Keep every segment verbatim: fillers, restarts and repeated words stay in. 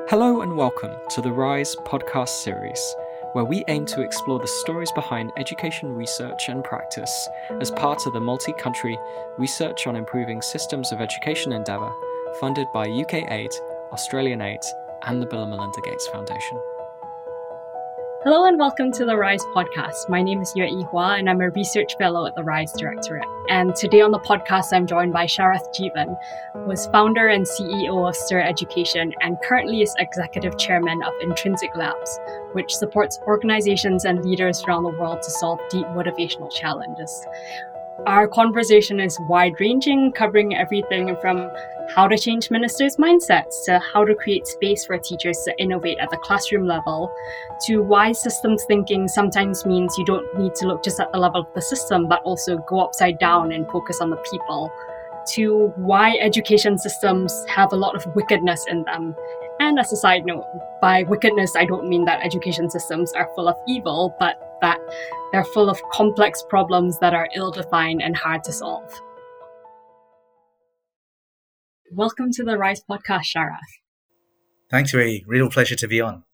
Hello and welcome to the RISE podcast series, where we aim to explore the stories behind education research and practice as part of the multi-country Research on Improving Systems of Education endeavour funded by U K Aid, Australian Aid and the Bill and Melinda Gates Foundation. Hello and welcome to the RISE podcast. My name is Yue Yihua and I'm a research fellow at the RISE Directorate. And today on the podcast, I'm joined by Sharath Jeevan, who is founder and C E O of STIR Education and currently is executive chairman of Intrinsic Labs, which supports organizations and leaders around the world to solve deep motivational challenges. Our conversation is wide-ranging, covering everything from how to change ministers' mindsets to how to create space for teachers to innovate at the classroom level, to why systems thinking sometimes means you don't need to look just at the level of the system, but also go upside down and focus on the people, to why education systems have a lot of wickedness in them. And as a side note, by wickedness, I don't mean that education systems are full of evil, but that they're full of complex problems that are ill-defined and hard to solve. Welcome to the RISE podcast, Sharath. Thanks, Ray. Real pleasure to be on.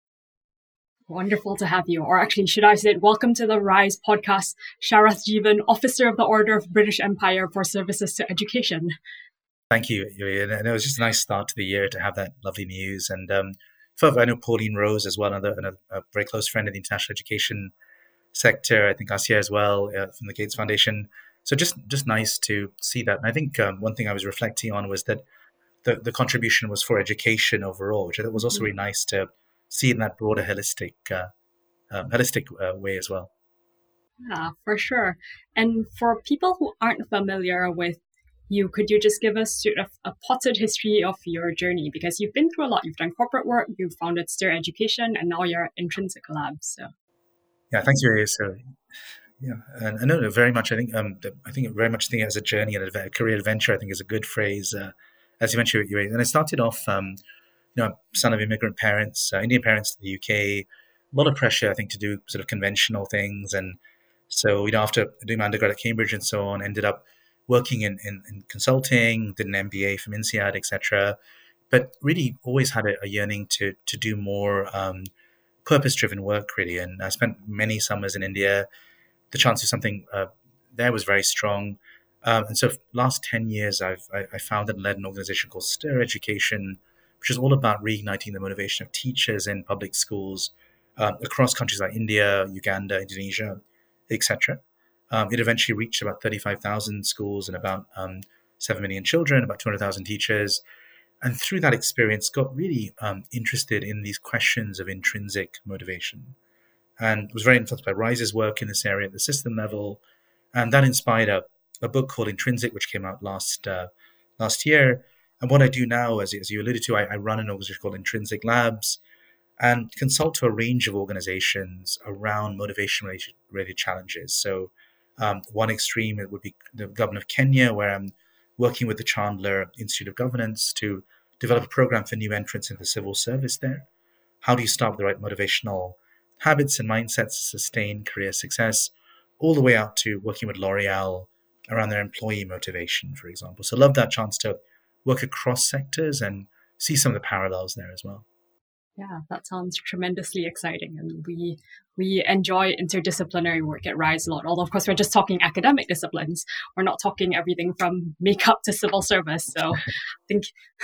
Wonderful to have you. Or actually, should I say, welcome to the RISE podcast, Sharath Jeevan, Officer of the Order of British Empire for Services to Education. Thank you. And it was just a nice start to the year to have that lovely news. And um, further, I know Pauline Rose as well, another, another a very close friend of the international education sector. I think Asiya as well uh, from the Gates Foundation. So just just nice to see that. And I think um, one thing I was reflecting on was that the, the contribution was for education overall, which I thought was also really nice to see in that broader holistic uh, um, holistic uh, way as well. Yeah, for sure. And for people who aren't familiar with you, could you just give us sort of a potted history of your journey? Because you've been through a lot. You've done corporate work, you've founded STIR Education, and now you're at Intrinsic Labs. So, yeah, thanks, Ray. So, yeah, and I know very much. I think um, I think very much think as a journey and a career adventure. I think is a good phrase, uh, as you mentioned. And I started off, um, you know, son of immigrant parents, uh, Indian parents to the U K. A lot of pressure, I think, to do sort of conventional things, and so you know, after doing my undergrad at Cambridge and so on, ended up working in, in, in consulting, did an M B A from INSEAD, et cetera. But really always had a, a yearning to to do more um, purpose-driven work, really. And I spent many summers in India. The chance of something uh, there was very strong. Um, and so last ten years, I've I, I founded and led an organization called STIR Education, which is all about reigniting the motivation of teachers in public schools um, across countries like India, Uganda, Indonesia, et cetera. Um, it eventually reached about thirty-five thousand schools and about um, seven million children, about two hundred thousand teachers. And through that experience, got really um, interested in these questions of intrinsic motivation. And was very influenced by RISE's work in this area at the system level. And that inspired a, a book called Intrinsic, which came out last uh, last year. And what I do now, as, as you alluded to, I, I run an organization called Intrinsic Labs and consult to a range of organizations around motivation-related challenges. So Um, one extreme, it would be the government of Kenya, where I'm working with the Chandler Institute of Governance to develop a program for new entrants in the civil service there. How do you start the right motivational habits and mindsets to sustain career success, all the way out to working with L'Oreal around their employee motivation, for example. So love that chance to work across sectors and see some of the parallels there as well. Yeah, that sounds tremendously exciting. And we we enjoy interdisciplinary work at RISE a lot. Although, of course, we're just talking academic disciplines. We're not talking everything from makeup to civil service. So I think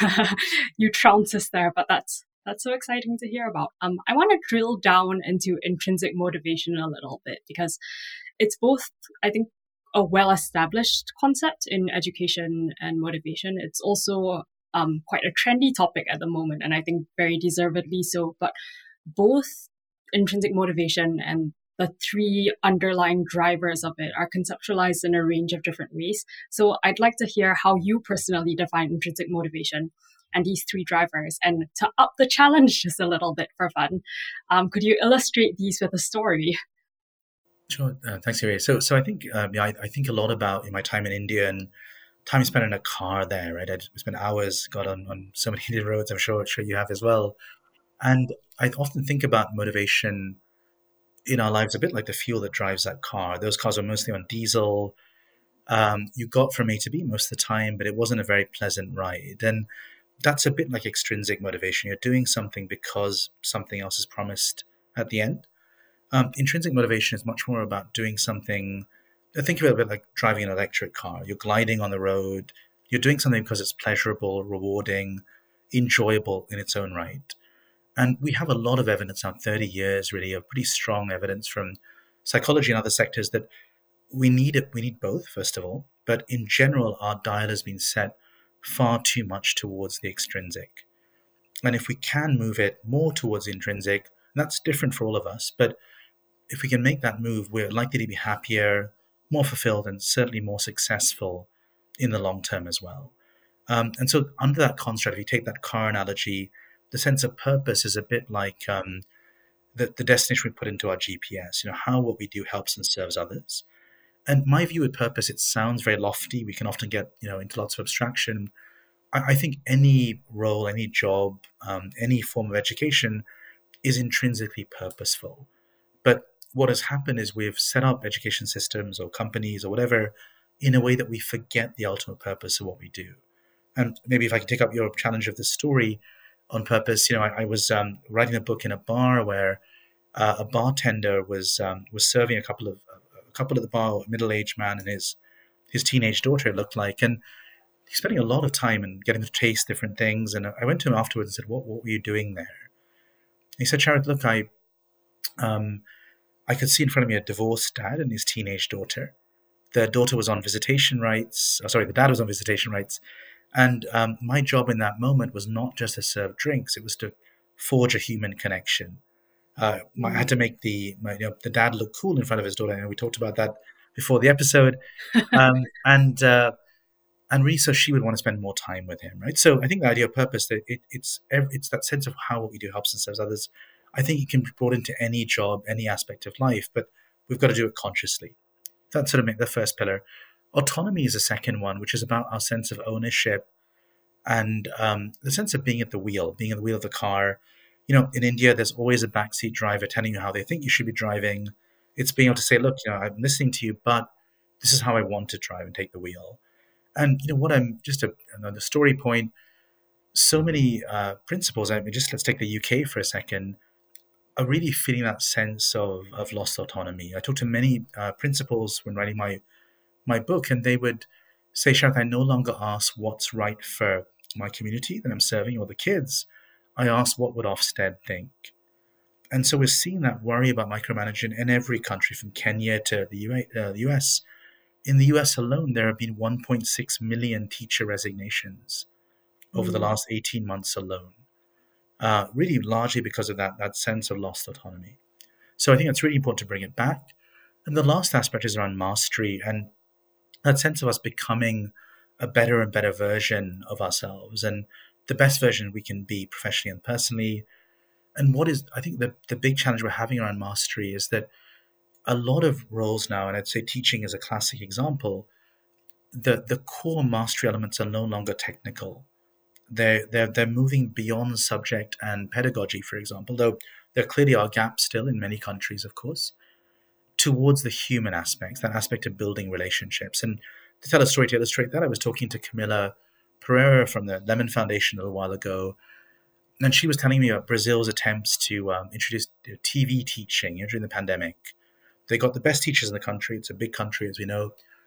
you trounced us there, but that's that's so exciting to hear about. Um, I want to drill down into intrinsic motivation a little bit because it's both, I think, a well-established concept in education and motivation. It's also Um, quite a trendy topic at the moment, and I think very deservedly so. But both intrinsic motivation and the three underlying drivers of it are conceptualized in a range of different ways. So I'd like to hear how you personally define intrinsic motivation and these three drivers. And to up the challenge just a little bit for fun, um, could you illustrate these with a story? Sure. Uh, thanks, Harry. So, so I think um, yeah, I, I think a lot about in my time in India and time spent in a car there, right? I spent hours, got on, on so many Indian roads, I'm sure, sure you have as well. And I often think about motivation in our lives a bit like the fuel that drives that car. Those cars are mostly on diesel. Um, you got from A to B most of the time, but it wasn't a very pleasant ride. And that's a bit like extrinsic motivation. You're doing something because something else is promised at the end. Um, intrinsic motivation is much more about doing something. Think of it a bit like driving an electric car. You're gliding on the road. You're doing something because it's pleasurable, rewarding, enjoyable in its own right. And we have a lot of evidence now, thirty years really, of pretty strong evidence from psychology and other sectors that we need it. We need both, first of all. But in general, our dial has been set far too much towards the extrinsic. And if we can move it more towards the intrinsic, that's different for all of us. But if we can make that move, we're likely to be happier, more fulfilled, and certainly more successful in the long term as well. Um, and so under that construct, if you take that car analogy, the sense of purpose is a bit like um, the, the destination we put into our G P S, you know, how what we do helps and serves others. And my view with purpose, it sounds very lofty. We can often get, you know, into lots of abstraction. I, I think any role, any job, um, any form of education is intrinsically purposeful. But what has happened is we've set up education systems or companies or whatever in a way that we forget the ultimate purpose of what we do. And maybe if I can take up your challenge of the story on purpose, you know, I, I was um, writing a book in a bar where uh, a bartender was um, was serving a couple of a couple at the bar, a middle-aged man and his his teenage daughter, it looked like, and he's spending a lot of time and getting to taste different things. And I went to him afterwards and said, "What what were you doing there?" He said, "Sharath, look, I um, I could see in front of me a divorced dad and his teenage daughter. The daughter was on visitation rights. Oh, sorry, the dad was on visitation rights." And um, my job in that moment was not just to serve drinks; it was to forge a human connection. Uh, I had to make the my, you know, the dad look cool in front of his daughter, and we talked about that before the episode. Um, and uh, and really, so she would want to spend more time with him, right? So I think the idea of purpose, that it, it's it's that sense of how what we do helps and serves others. I think it can be brought into any job, any aspect of life, but we've got to do it consciously. That's sort of the first pillar. Autonomy is the second one, which is about our sense of ownership and um, the sense of being at the wheel, being at the wheel of the car. You know, in India, there's always a backseat driver telling you how they think you should be driving. It's being able to say, look, you know, I'm listening to you, but this is how I want to drive and take the wheel. And, you know, what I'm just a, another story point, so many uh, principles, I mean, just let's take the U K for a second, are really feeling that sense of, of lost autonomy. I talked to many uh, principals when writing my my book, and they would say, Sharath, I no longer ask what's right for my community that I'm serving or the kids. I ask what would Ofsted think. And so we're seeing that worry about micromanagement in every country, from Kenya to the U A, uh, the U S. In the U S alone, there have been one point six million teacher resignations over mm. the last eighteen months alone, uh, really largely because of that, that sense of lost autonomy. So I think it's really important to bring it back. And the last aspect is around mastery and that sense of us becoming a better and better version of ourselves and the best version we can be professionally and personally. And what is, I think the, the big challenge we're having around mastery is that a lot of roles now, and I'd say teaching is a classic example, the, the core mastery elements are no longer technical. They're, they're, they're moving beyond subject and pedagogy, for example, though there clearly are gaps still in many countries, of course, towards the human aspects, that aspect of building relationships. And to tell a story to illustrate that, I was talking to Camila Pereira from the Lemon Foundation a little while ago, and she was telling me about Brazil's attempts to um, introduce T V teaching, you know, during the pandemic. They got the best teachers in the country, it's a big country, as we know,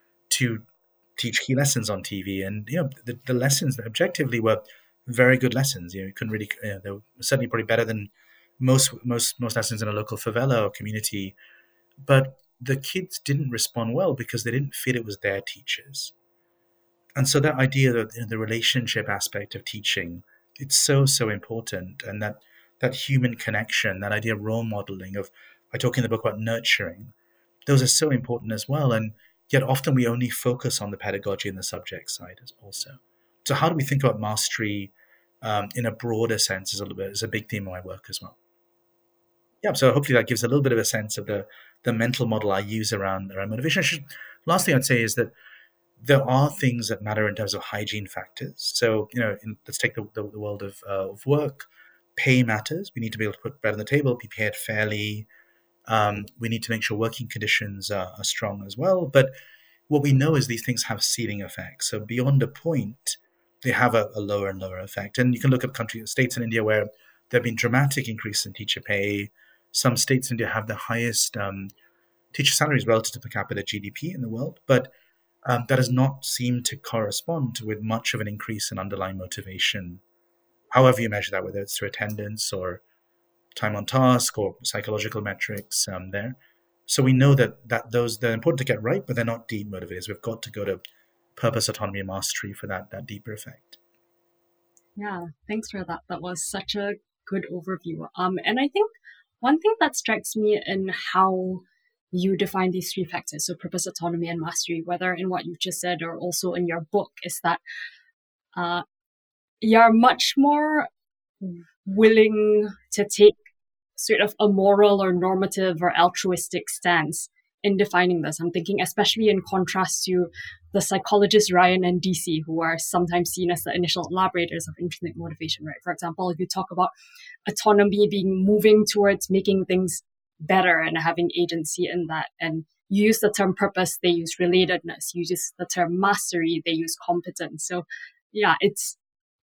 to teach key lessons on T V. And, you know, the, the lessons objectively were very good lessons. You know, you couldn't really, you know, they were certainly probably better than most, most, most lessons in a local favela or community. But the kids didn't respond well because they didn't feel it was their teachers. And so that idea that, you know, the relationship aspect of teaching, it's so, so important. And that that human connection, that idea of role modeling, of, I talk in the book about nurturing, those are so important as well. And yet often we only focus on the pedagogy and the subject side also. So how do we think about mastery um, in a broader sense is a little bit, is a big theme of my work as well. Yeah, so hopefully that gives a little bit of a sense of the the mental model I use around, around motivation. I should, last thing I'd say is that there are things that matter in terms of hygiene factors. So, you know, in, let's take the, the, the world of, uh, of work. Pay matters. We need to be able to put bread on the table, be paid fairly. Um, we need to make sure working conditions are, are strong as well. But what we know is these things have ceiling effects. So beyond a point, they have a, a lower and lower effect. And you can look at countries, states in India where there have been dramatic increase in teacher pay. Some states in India have the highest um, teacher salaries relative to per capita G D P in the world, but um, that does not seem to correspond with much of an increase in underlying motivation, however you measure that, whether it's through attendance or time on task or psychological metrics um, there. So we know that, that those they're important to get right, but they're not deep motivators. We've got to go to purpose, autonomy, and mastery for that, that deeper effect. Yeah, thanks for that. That was such a good overview. Um, and I think one thing that strikes me in how you define these three factors, so purpose, autonomy, and mastery, whether in what you've just said or also in your book, is that uh, you're much more willing to take sort of a moral or normative or altruistic stance in defining this. I'm thinking especially in contrast to the psychologists Ryan and D C, who are sometimes seen as the initial elaborators of intrinsic motivation, right? For example, if you talk about autonomy being moving towards making things better and having agency in that, and you use the term purpose, they use relatedness. You use the term mastery, they use competence. So yeah, it's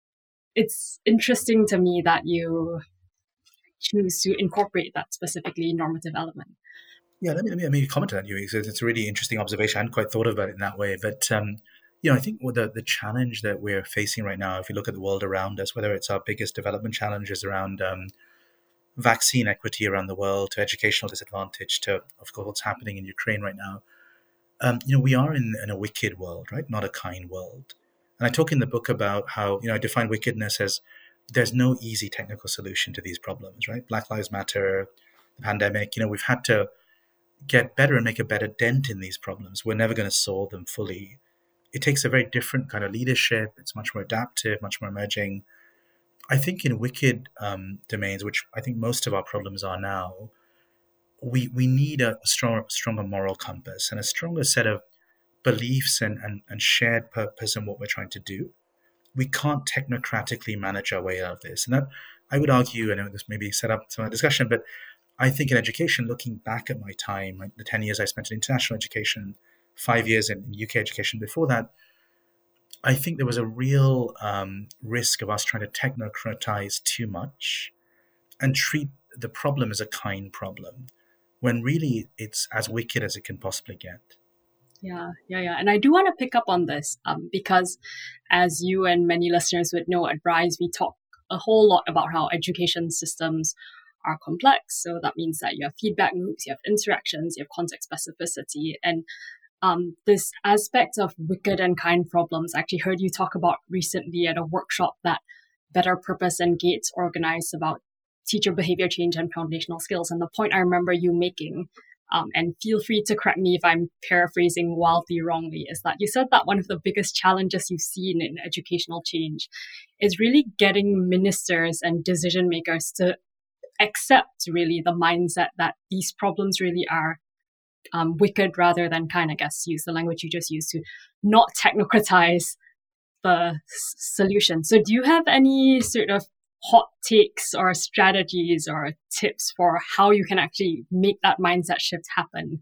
it's interesting to me that you choose to incorporate that specifically normative element. Yeah, let me let me, let me comment on that, Yui. So it's a really interesting observation. I hadn't quite thought about it in that way, but um, you know, I think what the the challenge that we're facing right now, if you look at the world around us, whether it's our biggest development challenges around um, vaccine equity around the world, to educational disadvantage, to of course what's happening in Ukraine right now, um, you know, we are in, in a wicked world, right? Not a kind world. And I talk in the book about how, you know, I define wickedness as there's no easy technical solution to these problems, right? Black Lives Matter, the pandemic, you know, we've had to get better and make a better dent in these problems. We're never going to solve them fully. It takes a very different kind of leadership. It's much more adaptive, much more emerging. I think in wicked um, domains, which I think most of our problems are now, we we need a stronger, stronger moral compass and a stronger set of beliefs and, and, and shared purpose in what we're trying to do. We can't technocratically manage our way out of this. And that, I would argue, and this maybe set up some discussion, but I think in education, looking back at my time, like the ten years I spent in international education, five years in U K education before that, I think there was a real um, risk of us trying to technocratize too much and treat the problem as a kind problem, when really it's as wicked as it can possibly get. Yeah, yeah, yeah. And I do want to pick up on this um, because as you and many listeners would know, at Rise, we talk a whole lot about how education systems are complex. So that means that you have feedback loops, you have interactions, you have context specificity. And um, this aspect of wicked and kind problems, I actually heard you talk about recently at a workshop that Better Purpose and Gates organized about teacher behavior change and foundational skills. And the point I remember you making, um, and feel free to correct me if I'm paraphrasing wildly wrongly, is that you said that one of the biggest challenges you've seen in educational change is really getting ministers and decision makers to accept really the mindset that these problems really are um, wicked rather than kind. I guess use the language you just used, to not technocratize the s- solution. So do you have any sort of hot takes or strategies or tips for how you can actually make that mindset shift happen?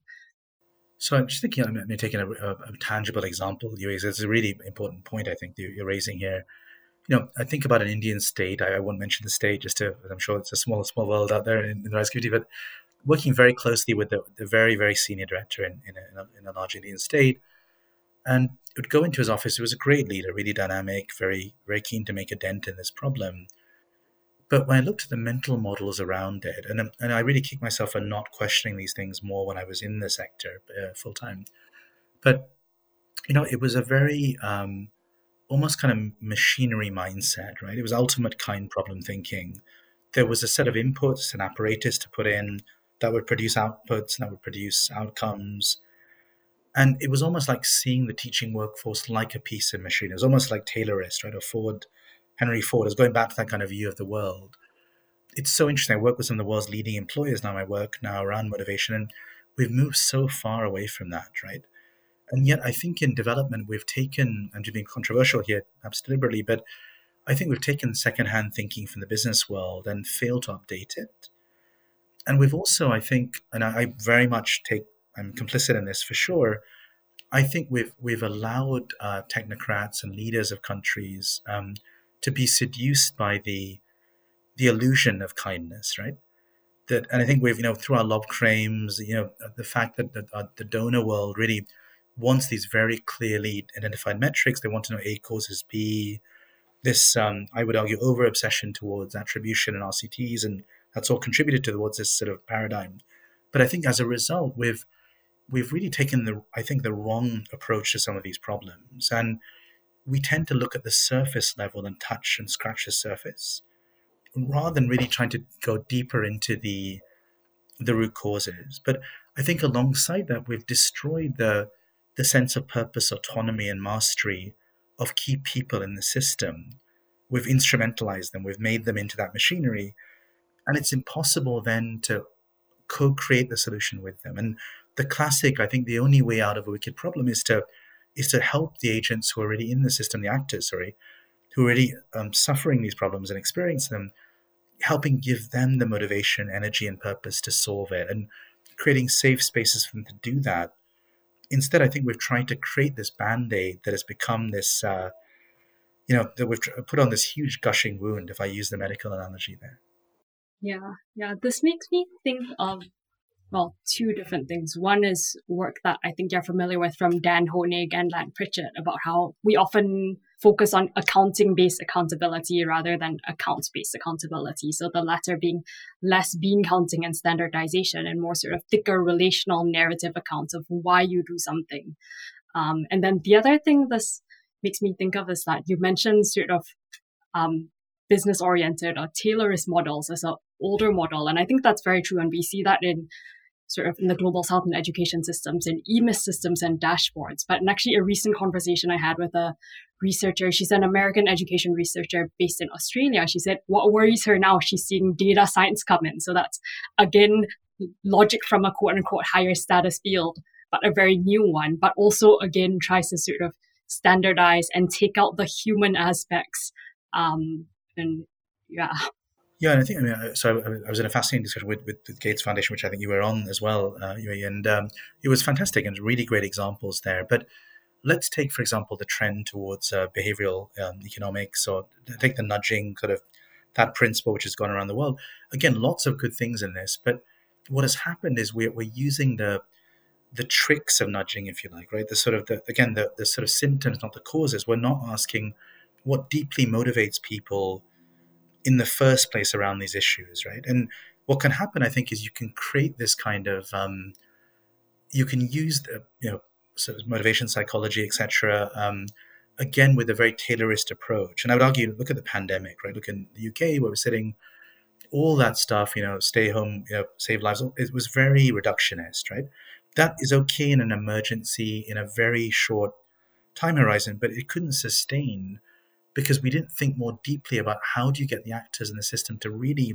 So I'm just thinking, I'm taking a, a, a tangible example. It's a really important point, I think, that you're raising here. You know, I think about an Indian state. I, I won't mention the state, just to, I'm sure it's a small, small world out there in, in the Rise community, but working very closely with the, the very, very senior director in, in, a, in a large Indian state. And it would go into his office. He was a great leader, really dynamic, very, very keen to make a dent in this problem. But when I looked at the mental models around it, and, and I really kicked myself for not questioning these things more when I was in the sector uh, full time. But, you know, it was a very... Um, almost kind of machinery mindset, right? It was ultimate kind problem thinking. There was a set of inputs, an apparatus to put in that would produce outputs, that would produce outcomes. And it was almost like seeing the teaching workforce like a piece of machinery. It was almost like Taylorist, right? Or Ford, Henry Ford. I was going back to that kind of view of the world. It's so interesting. I work with some of the world's leading employers now. I work now around motivation, and we've moved so far away from that, right? And yet I think in development, we've taken, I'm just being controversial here, perhaps deliberately, but I think we've taken secondhand thinking from the business world and failed to update it. And we've also, I think, and I, I very much take, I'm complicit in this for sure, I think we've we've allowed uh, technocrats and leaders of countries um, to be seduced by the the illusion of kindness, right? That, and I think we've, you know, through our lob claims, you know, the fact that the, uh, the donor world really wants these very clearly identified metrics. They want to know A causes B. This, um, I would argue, over obsession towards attribution and R C Ts, and that's all contributed towards this sort of paradigm. But I think as a result, we've we've really taken the, I think, the wrong approach to some of these problems, and we tend to look at the surface level and touch and scratch the surface, rather than really trying to go deeper into the the root causes. But I think alongside that, we've destroyed the the sense of purpose, autonomy, and mastery of key people in the system. We've instrumentalized them. We've made them into that machinery. And it's impossible then to co-create the solution with them. And the classic, I think the only way out of a wicked problem is to is to help the agents who are already in the system, the actors, sorry, who are already um, suffering these problems and experiencing them, helping give them the motivation, energy, and purpose to solve it, and creating safe spaces for them to do that. Instead, I think we've tried to create this Band-Aid that has become this, uh, you know, that we've put on this huge gushing wound, if I use the medical analogy there. Yeah, yeah. This makes me think of, well, two different things. One is work that I think you're familiar with from Dan Honig and Lant Pritchett about how we often focus on accounting-based accountability rather than accounts-based accountability. So the latter being less bean counting and standardization and more sort of thicker relational narrative accounts of why you do something. Um, and then the other thing this makes me think of is that you mentioned sort of um, business-oriented or tailorist models as an older model. And I think that's very true. And we see that in sort of in the global south and education systems, in E M I S systems and dashboards. But in actually a recent conversation I had with a researcher, she's an American education researcher based in Australia. She said what worries her now, she's seeing data science come in. So that's, again, logic from a quote unquote higher status field, but a very new one, but also, again, tries to sort of standardize and take out the human aspects. Um, and yeah. Yeah, and I think, I mean, so I was in a fascinating discussion with, with, with Gates Foundation, which I think you were on as well, uh, and um, it was fantastic and really great examples there. But let's take, for example, the trend towards uh, behavioral um, economics, or take the nudging, sort of that principle which has gone around the world. Again, lots of good things in this, but what has happened is we're, we're using the the tricks of nudging, if you like, right? The sort of, the, again, the, the sort of symptoms, not the causes. We're not asking what deeply motivates people in the first place around these issues, right? And what can happen, I think, is you can create this kind of, um, you can use the, you know, sort of motivation psychology, et cetera, um, again, with a very tailorist approach. And I would argue, look at the pandemic, right? Look in the U K where we're sitting, all that stuff, you know, stay home, you know, save lives. It was very reductionist, right? That is okay in an emergency, in a very short time horizon, but it couldn't sustain because we didn't think more deeply about how do you get the actors in the system to really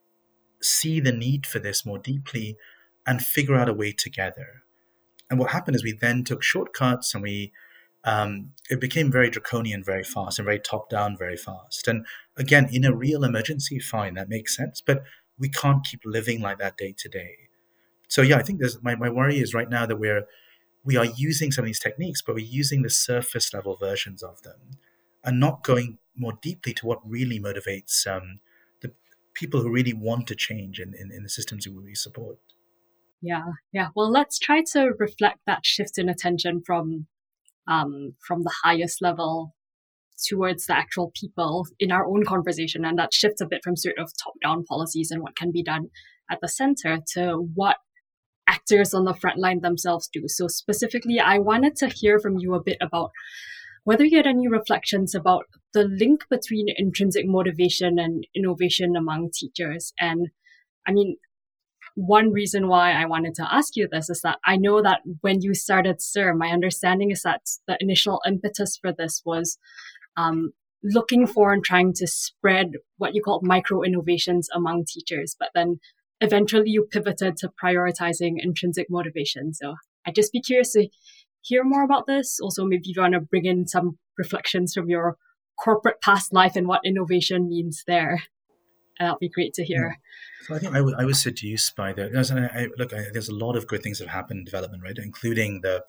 see the need for this more deeply and figure out a way together. And what happened is we then took shortcuts, and we um, it became very draconian very fast and very top-down very fast. And again, in a real emergency, fine, that makes sense, but we can't keep living like that day to day. So yeah, I think there's my, my worry is right now that we're we are using some of these techniques, but we're using the surface level versions of them and not going more deeply to what really motivates um, the people who really want to change in, in, in the systems that we support. Yeah, yeah. Well, let's try to reflect that shift in attention from um, from the highest level towards the actual people in our own conversation. And that shifts a bit from sort of top-down policies and what can be done at the center to what actors on the front line themselves do. So specifically, I wanted to hear from you a bit about whether you had any reflections about the link between intrinsic motivation and innovation among teachers. And I mean, one reason why I wanted to ask you this is that I know that when you started S I R, my understanding is that the initial impetus for this was um, looking for and trying to spread what you call micro innovations among teachers, but then eventually you pivoted to prioritizing intrinsic motivation. So I'd just be curious to hear more about this. Also, maybe if you want to bring in some reflections from your corporate past life and what innovation means there. That'd be great to hear. Yeah. So I think I, w- I was seduced by the, I, I, look, I, there's a lot of good things that have happened in development, right? Including the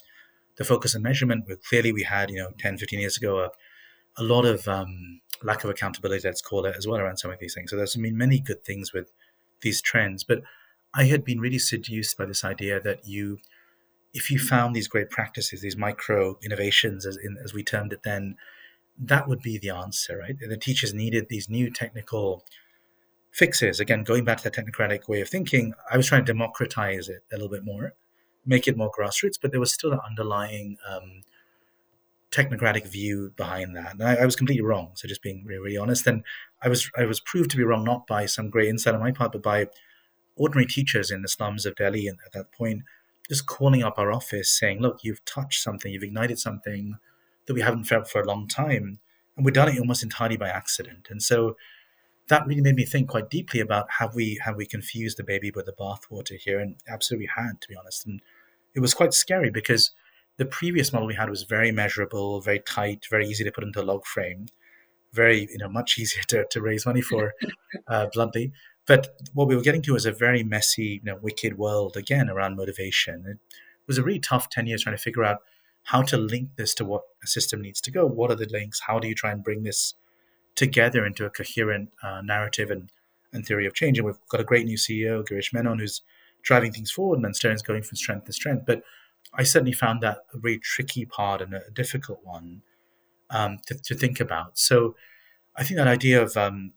the focus on measurement. Where clearly we had, you know, ten, fifteen years ago, a, a lot of um, lack of accountability, let's call it, as well around some of these things. So there's been many good things with these trends. But I had been really seduced by this idea that you, if you found these great practices, these micro innovations, as, in, as we termed it then, that would be the answer, right? And the teachers needed these new technical fixes. Again, going back to the technocratic way of thinking, I was trying to democratize it a little bit more, make it more grassroots, but there was still an underlying um, technocratic view behind that. And I, I was completely wrong. So just being really, really honest. And I was I was proved to be wrong, not by some great insight on my part, but by ordinary teachers in the slums of Delhi. And at that point, just calling up our office saying, look, you've touched something, you've ignited something that we haven't felt for a long time. And we've done it almost entirely by accident. And so that really made me think quite deeply about have we have we confused the baby with the bathwater here? And absolutely had, to be honest. And it was quite scary because the previous model we had was very measurable, very tight, very easy to put into a log frame, very, you know, much easier to, to raise money for, uh, bluntly. But what we were getting to was a very messy, you know, wicked world, again, around motivation. It was a really tough ten years trying to figure out how to link this to what a system needs to go. What are the links? How do you try and bring this together into a coherent uh, narrative and, and theory of change? And we've got a great new C E O, Girish Menon, who's driving things forward, and Stern's going from strength to strength. But I certainly found that a very tricky part and a difficult one um, to, to think about. So I think that idea of um,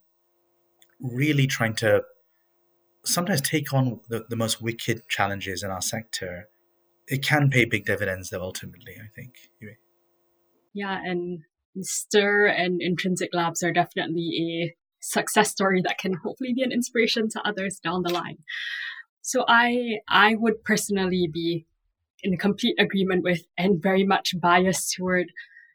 really trying to sometimes take on the, the most wicked challenges in our sector, it can pay big dividends though, ultimately, I think. Yeah, and Stir and Intrinsic Labs are definitely a success story that can hopefully be an inspiration to others down the line. So I I would personally be in complete agreement with and very much biased toward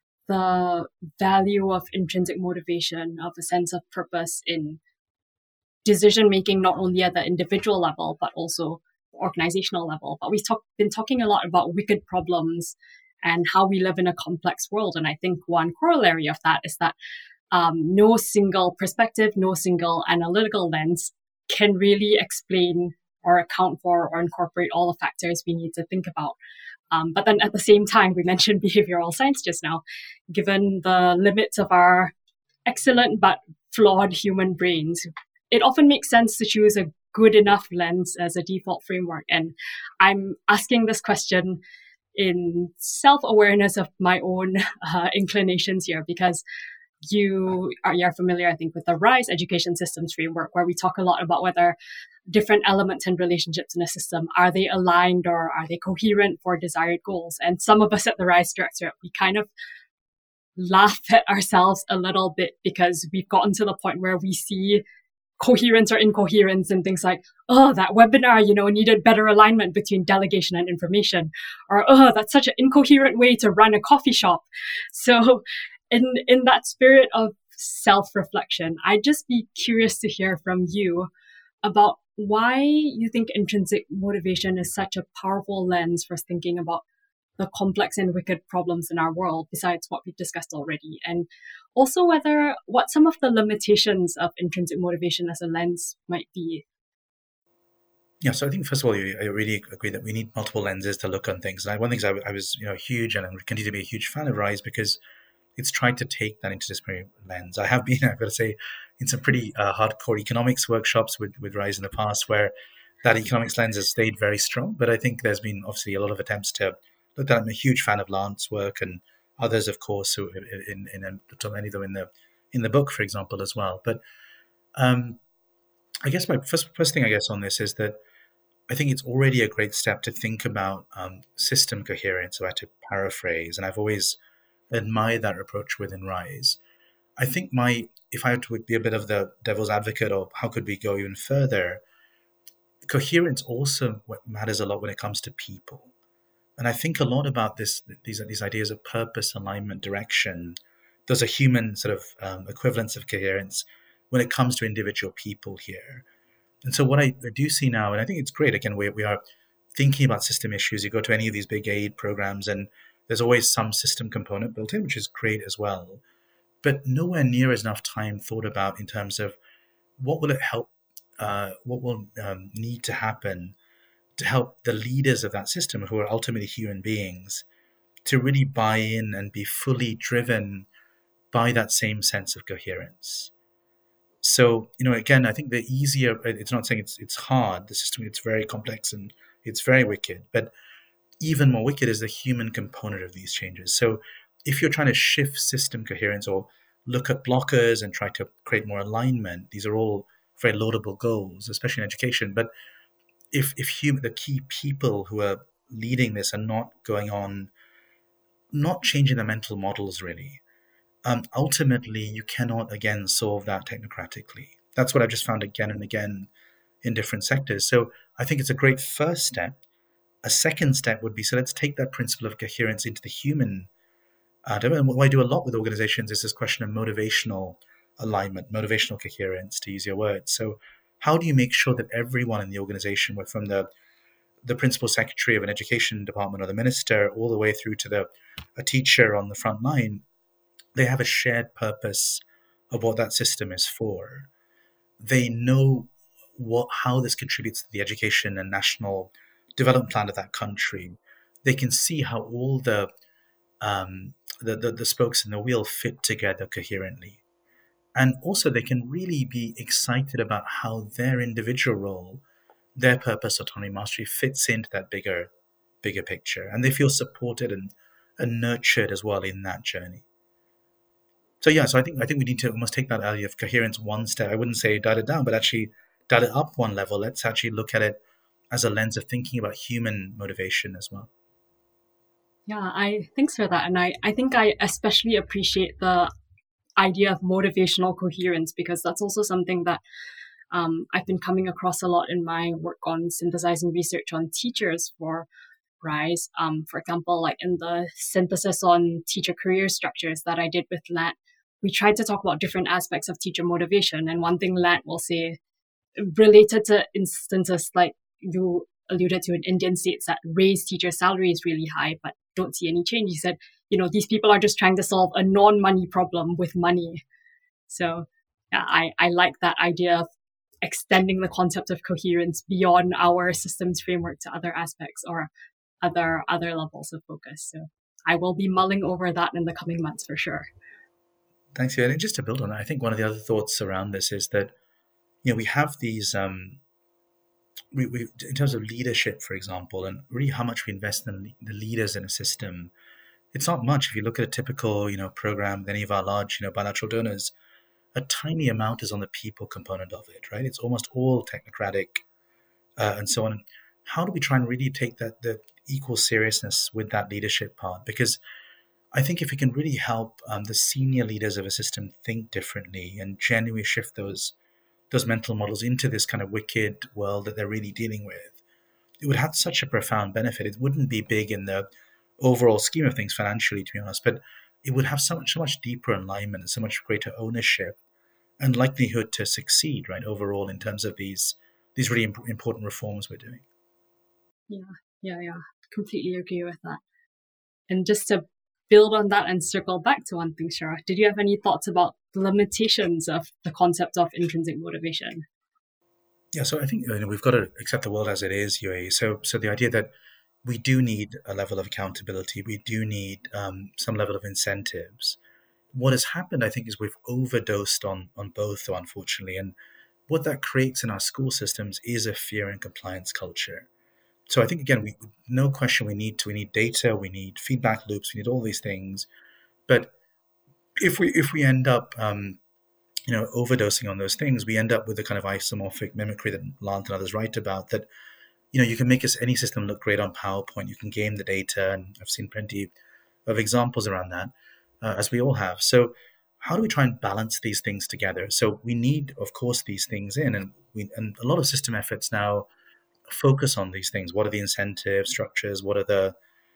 the value of intrinsic motivation, of a sense of purpose in decision making, not only at the individual level, but also organizational level. But we've talk, been talking a lot about wicked problems and how we live in a complex world. And I think one corollary of that is that um, no single perspective, no single analytical lens can really explain or account for or incorporate all the factors we need to think about. Um, but then at the same time, we mentioned behavioral science just now. Given the limits of our excellent but flawed human brains, it often makes sense to choose a good enough lens as a default framework. And I'm asking this question in self-awareness of my own uh, inclinations here, because you are you're familiar, I think, with the RISE education systems framework, where we talk a lot about whether different elements and relationships in a system, are they aligned or are they coherent for desired goals? And some of us at the RISE Directorate, we kind of laugh at ourselves a little bit because we've gotten to the point where we see coherence or incoherence and things like, oh, that webinar, you know, needed better alignment between delegation and information, or oh, that's such an incoherent way to run a coffee shop. So in in that spirit of self-reflection, I'd just be curious to hear from you about why you think intrinsic motivation is such a powerful lens for thinking about the complex and wicked problems in our world, besides what we've discussed already, and also whether what some of the limitations of intrinsic motivation as a lens might be. Yeah, so I think first of all, I really agree that we need multiple lenses to look on things. And I, one of the things I, I was, you know, huge and I continue to be a huge fan of RISE because it's tried to take that interdisciplinary lens. I have been, I've got to say, in some pretty uh, hardcore economics workshops with, with RISE in the past, where that economics lens has stayed very strong. But I think there's been obviously a lot of attempts to look at. I'm a huge fan of Lance's work and others, of course, who in in, in many of them in the in the book, for example, as well. But um, I guess my first first thing I guess on this is that I think it's already a great step to think about um, system coherence. So I had to paraphrase, and I've always admired that approach within RISE. I think my, if I had to be a bit of the devil's advocate, or how could we go even further, coherence also matters a lot when it comes to people. And I think a lot about this, these these ideas of purpose, alignment, direction. There's a human sort of um, equivalence of coherence when it comes to individual people here. And so what I do see now, and I think it's great, again, we, we are thinking about system issues. You go to any of these big aid programs and there's always some system component built in, which is great as well. But nowhere near as enough time thought about in terms of what will it help, uh, what will um, need to happen to help the leaders of that system, who are ultimately human beings, to really buy in and be fully driven by that same sense of coherence. So, you know, again, I think the easier, it's not saying it's it's hard, the system, it's very complex and it's very wicked, but even more wicked is the human component of these changes. So if you're trying to shift system coherence or look at blockers and try to create more alignment, these are all very laudable goals, especially in education. But if if human, the key people who are leading this are not going on, not changing the mental models really, um, ultimately you cannot again solve that technocratically. That's what I've just found again and again in different sectors. So I think it's a great first step. A second step would be, so let's take that principle of coherence into the human. Uh, and what I do a lot with organizations is this question of motivational alignment, motivational coherence, to use your words. So how do you make sure that everyone in the organization, from the the principal secretary of an education department or the minister all the way through to the a teacher on the front line, they have a shared purpose of what that system is for. They know what how this contributes to the education and national development plan of that country. They can see how all the um, the, the the spokes in the wheel fit together coherently. And also they can really be excited about how their individual role, their purpose, autonomy, mastery fits into that bigger, bigger picture. And they feel supported and, and nurtured as well in that journey. So yeah, so I think I think we need to almost take that idea of coherence one step. I wouldn't say dial it down, but actually dial it up one level. Let's actually look at it as a lens of thinking about human motivation as well. Yeah, I thanks for that. And I, I think I especially appreciate the idea of motivational coherence, because that's also something that um, I've been coming across a lot in my work on synthesizing research on teachers for RISE. Um, for example, like in the synthesis on teacher career structures that I did with L A T, we tried to talk about different aspects of teacher motivation. And one thing L A T will say, related to instances like you alluded to in Indian states that raise teacher salaries really high, but don't see any change. He said, you know, these people are just trying to solve a non-money problem with money. So yeah, I, I like that idea of extending the concept of coherence beyond our systems framework to other aspects or other other levels of focus. So I will be mulling over that in the coming months for sure. Thanks, yeah. And just to build on that, I think one of the other thoughts around this is that, you know, we have these, um, we, we in terms of leadership, for example, and really how much we invest in the leaders in a system. It's not much. If you look at a typical, you know, program with any of our large, you know, bilateral donors, a tiny amount is on the people component of it, right? It's almost all technocratic uh, and so on. How do we try and really take that the equal seriousness with that leadership part? Because I think if we can really help um, the senior leaders of a system think differently and genuinely shift those those mental models into this kind of wicked world that they're really dealing with, it would have such a profound benefit. It wouldn't be big in the overall scheme of things financially, to be honest, but it would have so much, so much deeper alignment and so much greater ownership and likelihood to succeed, right, overall in terms of these these really imp- important reforms we're doing. Yeah, yeah, yeah. Completely agree with that. And just to build on that and circle back to one thing, Shara, did you have any thoughts about the limitations of the concept of intrinsic motivation? Yeah, so I think you know, we've got to accept the world as it is, U A E. So, so the idea that we do need a level of accountability, we do need um, some level of incentives. What has happened, I think, is we've overdosed on on both, though, unfortunately. And what that creates in our school systems is a fear and compliance culture. So I think, again, we no question we need to, we need data, we need feedback loops, we need all these things. But if we if we end up, um, you know, overdosing on those things, we end up with the kind of isomorphic mimicry that Lant and others write about. That you know, you can make any system look great on PowerPoint, you can game the data, and I've seen plenty of examples around that, uh, as we all have. So how do we try and balance these things together? So we need, of course, these things in, and we and a lot of system efforts now focus on these things. What are the incentive structures? What are the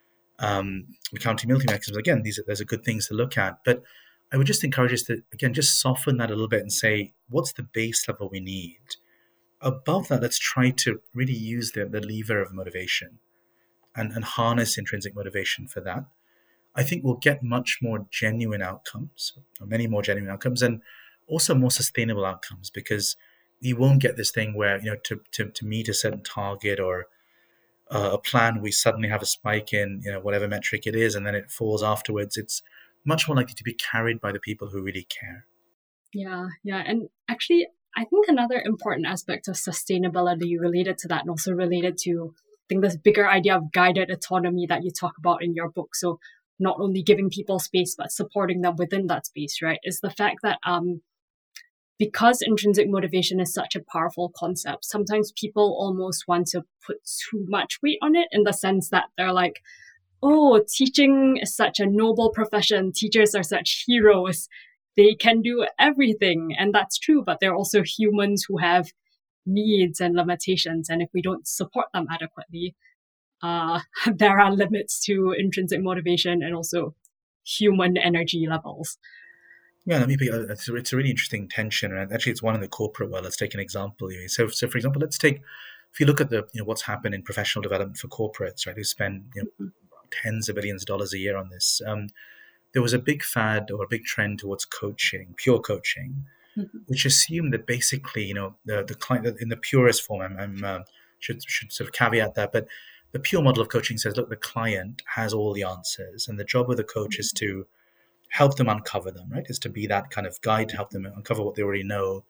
um, accountability mechanisms? Again, these are, those are good things to look at. But I would just encourage us to, again, just soften that a little bit and say, what's the base level we need? Above that, let's try to really use the, the lever of motivation and, and harness intrinsic motivation for that. I think we'll get much more genuine outcomes, or many more genuine outcomes, and also more sustainable outcomes, because you won't get this thing where, you know, to, to, to meet a certain target or uh, a plan, we suddenly have a spike in, you know, whatever metric it is, and then it falls afterwards. It's much more likely to be carried by the people who really care. Yeah, yeah. And actually, I think another important aspect of sustainability related to that, and also related to, I think, this bigger idea of guided autonomy that you talk about in your book. So not only giving people space, but supporting them within that space, right? Is the fact that um, because intrinsic motivation is such a powerful concept, sometimes people almost want to put too much weight on it, in the sense that they're like, oh, teaching is such a noble profession. Teachers are such heroes. They can do everything. And that's true, but they're also humans who have needs and limitations. And if we don't support them adequately, uh, there are limits to intrinsic motivation and also human energy levels. Yeah, let me be, uh, it's, a, it's a really interesting tension. And actually, it's one in the corporate world. Let's take an example. So, so for example, let's take, if you look at the, you know, what's happened in professional development for corporates, right, who spend, you know, mm-hmm. tens of billions of dollars a year on this. Um, there was a big fad or a big trend towards coaching, pure coaching, mm-hmm. which assumed that basically, you know, the the client, in the purest form, I'm, I'm uh, should should sort of caveat that, but the pure model of coaching says, look, the client has all the answers, and the job of the coach mm-hmm. is to help them uncover them, right? Is to be that kind of guide to help them uncover what they already know.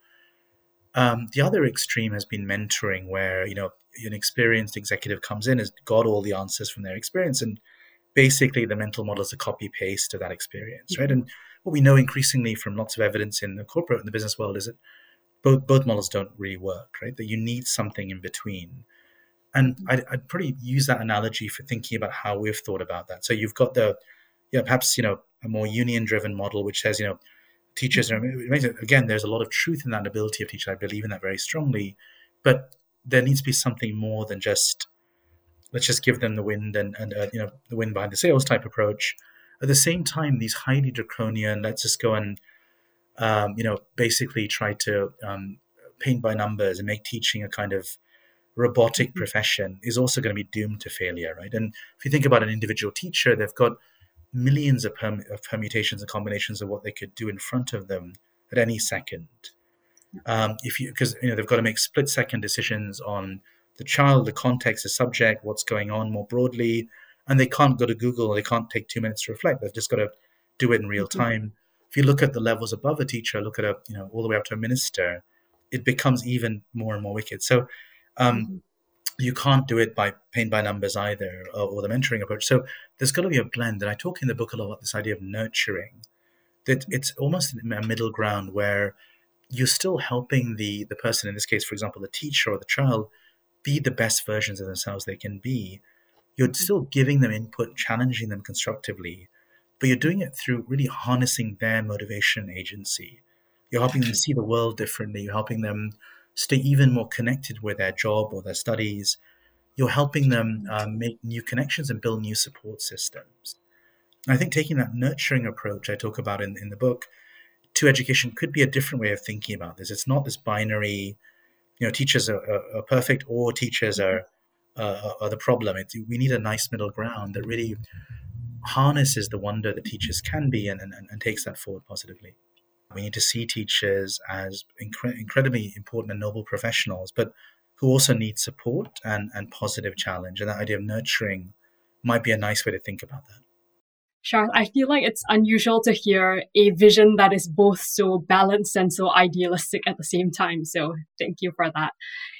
Um, the other extreme has been mentoring, where, you know, an experienced executive comes in, has got all the answers from their experience, and basically the mental model is a copy paste of that experience, right? And what we know increasingly from lots of evidence in the corporate and the business world is that both both models don't really work, right? That you need something in between. And I'd, I'd probably use that analogy for thinking about how we've thought about that. So you've got the, yeah, perhaps, you know, a more union-driven model, which says, you know, teachers are, again, there's a lot of truth in that ability of teachers. I believe in that very strongly, but there needs to be something more than just, let's just give them the wind and, and uh, you know, the wind behind the sails type approach. At the same time, these highly draconian, let's just go and, um, you know, basically try to um, paint by numbers and make teaching a kind of robotic mm-hmm. profession is also going to be doomed to failure, right? And if you think about an individual teacher, they've got millions of, perm- of permutations and combinations of what they could do in front of them at any second. Um, if you, because you know they've got to make split-second decisions on the child, the context, the subject, what's going on more broadly, and they can't go to Google. They can't take two minutes to reflect. They've just got to do it in real time. Mm-hmm. If you look at the levels above a teacher, look at a you know all the way up to a minister, it becomes even more and more wicked. So. Um, mm-hmm. You can't do it by paint by numbers either, or, or the mentoring approach. So there's got to be a blend. And I talk in the book a lot about this idea of nurturing, that it's almost a middle ground where you're still helping the, the person, in this case, for example, the teacher or the child, be the best versions of themselves they can be. You're still giving them input, challenging them constructively, but you're doing it through really harnessing their motivation agency. You're helping them see the world differently. You're helping them stay even more connected with their job or their studies. You're helping them um, make new connections and build new support systems. And I think taking that nurturing approach I talk about in, in the book to education could be a different way of thinking about this. It's not this binary, you know, teachers are, are, are perfect or teachers are, uh, are the problem. It's, we need a nice middle ground that really harnesses the wonder that teachers can be and, and, and takes that forward positively. We need to see teachers as incre- incredibly important and noble professionals, but who also need support and, and positive challenge. And that idea of nurturing might be a nice way to think about that. Sure. I feel like it's unusual to hear a vision that is both so balanced and so idealistic at the same time. So thank you for that.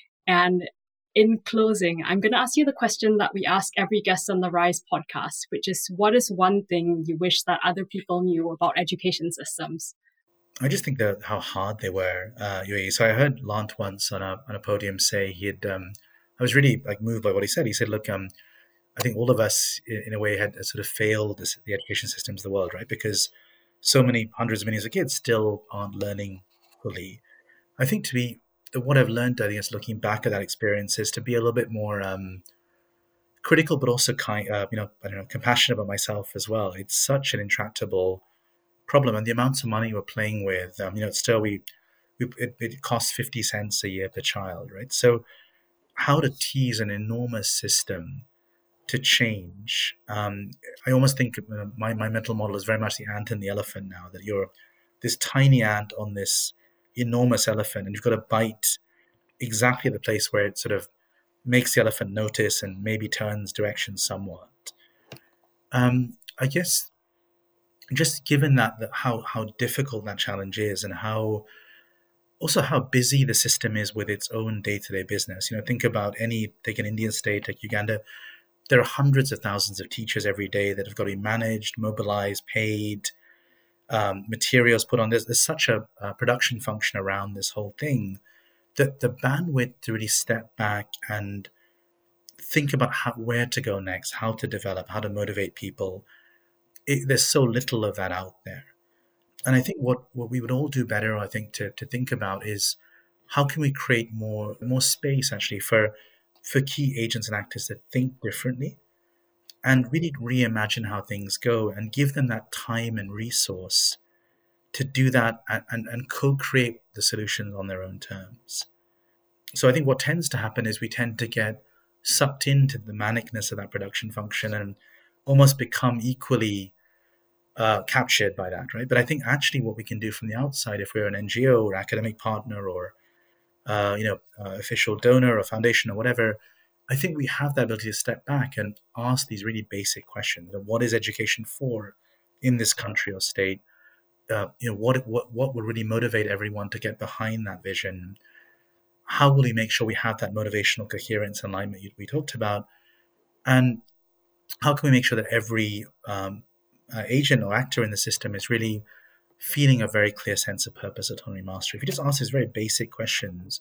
And in closing, I'm going to ask you the question that we ask every guest on the Rise podcast, which is, what is one thing you wish that other people knew about education systems? I just think that how hard they were. Uh, so I heard Lant once on a on a podium say he had. Um, I was really like moved by what he said. He said, "Look, um, I think all of us, in, in a way, had sort of failed this, the education systems of the world, right? Because so many hundreds of millions of kids still aren't learning fully. I think to be what I've learned, I think, is looking back at that experience, is to be a little bit more um, critical, but also kind, uh, you know, I don't know, compassionate about myself as well. It's such an intractable problem, and the amounts of money we're playing with, um, you know, still we, we it, it costs fifty cents a year per child, right? So how to tease an enormous system to change? Um, I almost think you know, my, my mental model is very much the ant and the elephant now, that you're this tiny ant on this enormous elephant, and you've got to bite exactly the place where it sort of makes the elephant notice and maybe turns direction somewhat. Um, I guess just given that, that how how difficult that challenge is, and how also how busy the system is with its own day-to-day business. You know, think about any, take an Indian state, like Uganda, there are hundreds of thousands of teachers every day that have got to be managed, mobilized, paid, um, materials put on. There's, there's such a, a production function around this whole thing that the bandwidth to really step back and think about how, where to go next, how to develop, how to motivate people, it, there's so little of that out there. And I think what, what we would all do better, I think, to, to think about is how can we create more more space actually for for key agents and actors to think differently and really reimagine how things go and give them that time and resource to do that and, and, and co-create the solutions on their own terms. So I think what tends to happen is we tend to get sucked into the manicness of that production function and almost become equally uh, captured by that, right? But I think actually what we can do from the outside, if we're an N G O or academic partner or uh, you know uh, official donor or foundation or whatever, I think we have the ability to step back and ask these really basic questions. What is education for in this country or state? Uh, you know, what what what will really motivate everyone to get behind that vision? How will we make sure we have that motivational coherence and alignment we talked about? And how can we make sure that every um, uh, agent or actor in the system is really feeling a very clear sense of purpose, autonomy, mastery? If you just ask these very basic questions,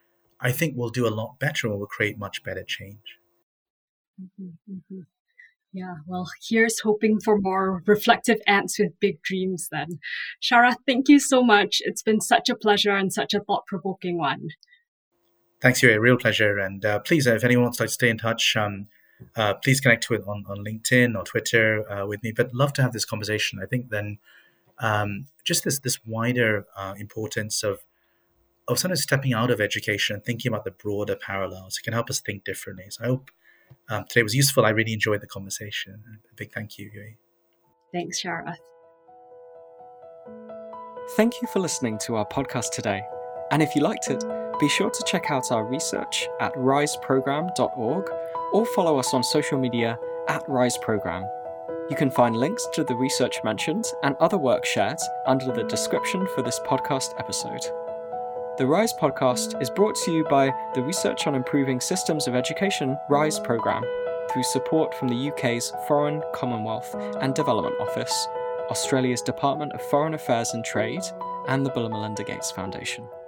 I think we'll do a lot better and we'll create much better change. Mm-hmm, mm-hmm. Yeah, well, here's hoping for more reflective ants with big dreams then. Sharath, thank you so much. It's been such a pleasure and such a thought-provoking one. Thanks, Yuri. A real pleasure. And uh, please, uh, if anyone wants to stay in touch, um, uh, please connect with on, on LinkedIn or Twitter uh, with me. But love to have this conversation. I think then um, just this this wider uh, importance of of sort of stepping out of education and thinking about the broader parallels. It can help us think differently. So I hope um, today was useful. I really enjoyed the conversation. A big thank you, Yuri. Thanks, Sharath. Thank you for listening to our podcast today. And if you liked it, be sure to check out our research at rise program dot org or follow us on social media at rise program. You can find links to the research mentioned and other work shared under the description for this podcast episode. The RISE podcast is brought to you by the Research on Improving Systems of Education RISE programme through support from the U K's Foreign, Commonwealth and Development Office, Australia's Department of Foreign Affairs and Trade, and the Bill and Melinda Gates Foundation.